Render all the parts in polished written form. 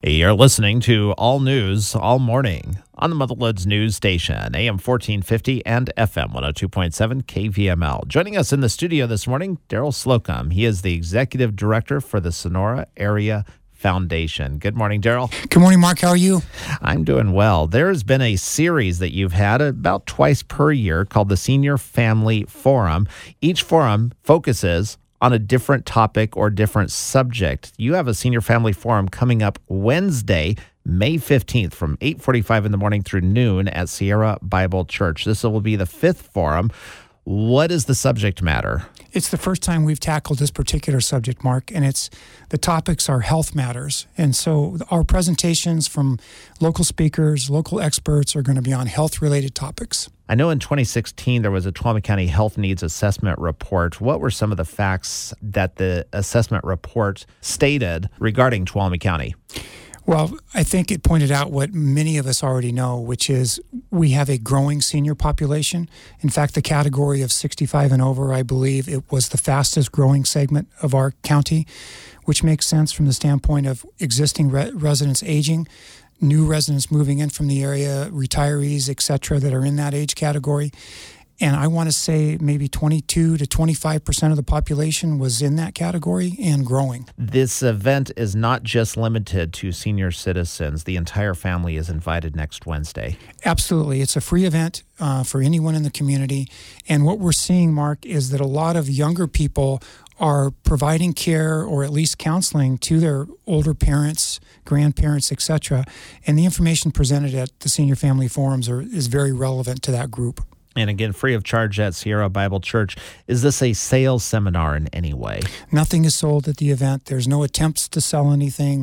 You're listening to All News All Morning on the Motherloads News Station, AM 1450 and FM 102.7 KVML. Joining us in the studio this morning, Daryl Slocum. He is the Executive Director for the Sonora Area Foundation. Good morning, Daryl. Good morning, Mark. How are you? I'm doing well. There's been a series that you've had about twice per year called the Senior Family Forum. Each forum focuses on a different topic or different subject. You have a Senior Family Forum coming up Wednesday, May 15th from 8:45 in the morning through noon at Sierra Bible Church. This will be the fifth forum. What is the subject matter? It's the first time we've tackled this particular subject, Mark, and the topics are health matters. And so our presentations from local speakers, local experts are going to be on health-related topics. I know in 2016 there was a Tuolumne County Health Needs Assessment Report. What were some of the facts that the assessment report stated regarding Tuolumne County? Well, I think it pointed out what many of us already know, which is we have a growing senior population. In fact, the category of 65 and over, I believe it was the fastest growing segment of our county, which makes sense from the standpoint of existing residents aging, new residents moving in from the area, retirees, et cetera, that are in that age category. And I want to say maybe 22 to 25% of the population was in that category and growing. This event is not just limited to senior citizens. The entire family is invited next Wednesday. Absolutely. It's a free event for anyone in the community. And what we're seeing, Mark, is that a lot of younger people are providing care or at least counseling to their older parents, grandparents, et cetera. And the information presented at the Senior Family Forums is very relevant to that group. And again, free of charge at Sierra Bible Church. Is this a sales seminar in any way? Nothing is sold at the event. There's no attempts to sell anything.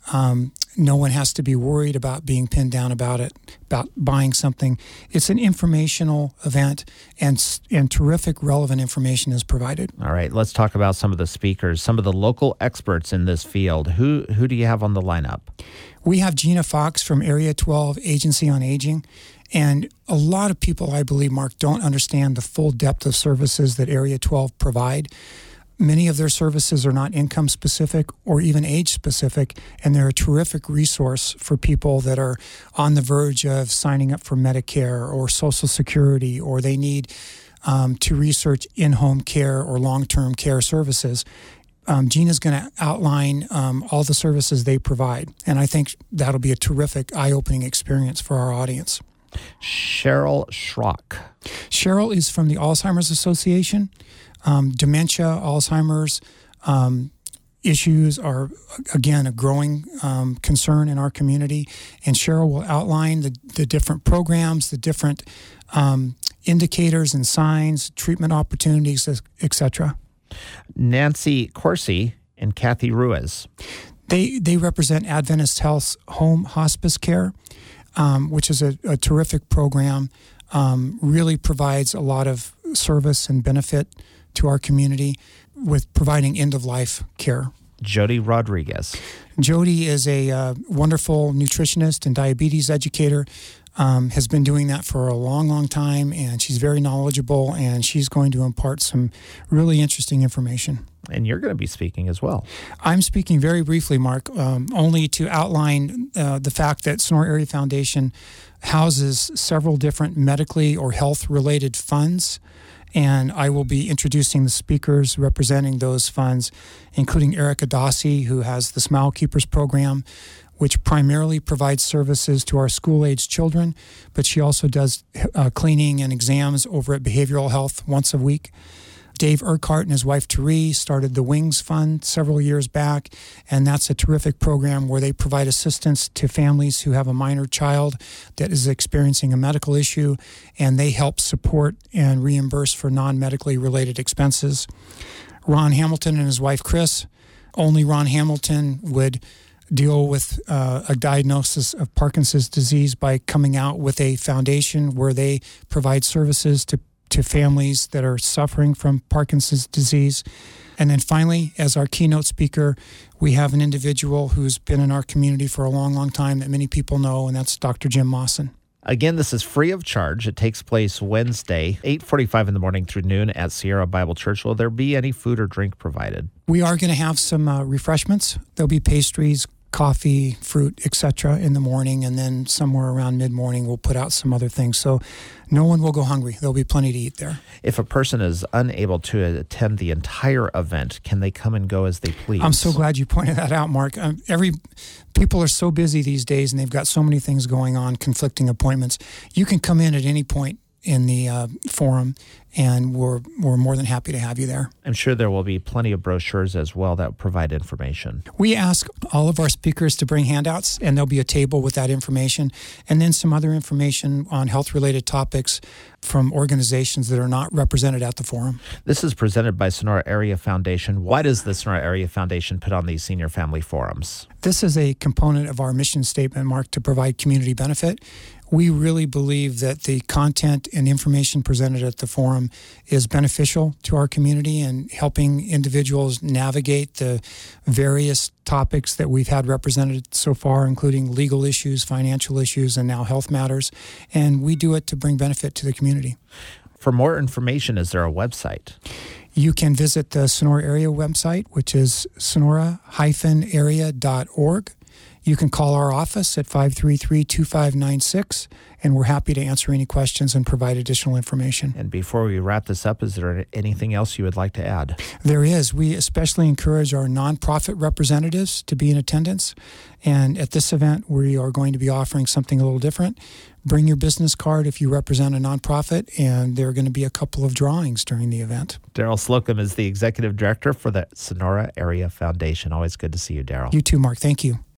No one has to be worried about being pinned down about it, about buying something. It's an informational event, and terrific relevant information is provided. All right, let's talk about some of the speakers, some of the local experts in this field. Who do you have on the lineup? We have Gina Fox from Area 12 Agency on Aging. And a lot of people, I believe, Mark, don't understand the full depth of services that Area 12 provide. Many of their services are not income specific or even age specific, and they're a terrific resource for people that are on the verge of signing up for Medicare or Social Security, or they need to research in-home care or long-term care services. Gina's going to outline all the services they provide, and I think that'll be a terrific, eye-opening experience for our audience. Cheryl Schrock. Cheryl is from the Alzheimer's Association. Dementia, Alzheimer's issues are, again, a growing concern in our community. And Cheryl will outline the different programs, the different indicators and signs, treatment opportunities, etc. Nancy Corsi and Kathy Ruiz. They represent Adventist Health's home hospice care, which is a terrific program, really provides a lot of service and benefit to our community with providing end-of-life care. Jody Rodriguez. Jody is a wonderful nutritionist and diabetes educator, has been doing that for a long, long time, and she's very knowledgeable, and she's going to impart some really interesting information. And you're going to be speaking as well. I'm speaking very briefly, Mark, only to outline the fact that Sonora Area Foundation houses several different medically or health-related funds, and I will be introducing the speakers representing those funds, including Erica Dossie, who has the Smile Keepers program, which primarily provides services to our school-aged children, but she also does cleaning and exams over at Behavioral Health once a week. Dave Urquhart and his wife Therese started the Wings Fund several years back, and that's a terrific program where they provide assistance to families who have a minor child that is experiencing a medical issue, and they help support and reimburse for non-medically related expenses. Ron Hamilton and his wife Chris, only Ron Hamilton would deal with a diagnosis of Parkinson's disease by coming out with a foundation where they provide services to families that are suffering from Parkinson's disease. And then finally, as our keynote speaker, we have an individual who's been in our community for a long, long time that many people know, and that's Dr. Jim Mawson. Again, this is free of charge. It takes place Wednesday, 8:45 in the morning through noon at Sierra Bible Church. Will there be any food or drink provided? We are going to have some refreshments. There'll be pastries, coffee, fruit, etc. in the morning, and then somewhere around mid-morning we'll put out some other things. So no one will go hungry. There'll be plenty to eat there. If a person is unable to attend the entire event, can they come and go as they please? I'm so glad you pointed that out, Mark. People are so busy these days, and they've got so many things going on, conflicting appointments. You can come in at any point in the forum, and we're more than happy to have you there. I'm sure there will be plenty of brochures as well that provide information. We ask all of our speakers to bring handouts, and there'll be a table with that information, and then some other information on health-related topics from organizations that are not represented at the forum. This is presented by Sonora Area Foundation. Why does the Sonora Area Foundation put on these senior family forums? This is a component of our mission statement, Mark, to provide community benefit. We really believe that the content and information presented at the forum is beneficial to our community and helping individuals navigate the various topics that we've had represented so far, including legal issues, financial issues, and now health matters. And we do it to bring benefit to the community. For more information, is there a website? You can visit the Sonora Area website, which is sonora-area.org. You can call our office at 533-2596, and we're happy to answer any questions and provide additional information. And before we wrap this up, is there anything else you would like to add? There is. We especially encourage our nonprofit representatives to be in attendance. And at this event, we are going to be offering something a little different. Bring your business card if you represent a nonprofit, and there are going to be a couple of drawings during the event. Daryl Slocum is the Executive Director for the Sonora Area Foundation. Always good to see you, Daryl. You too, Mark. Thank you.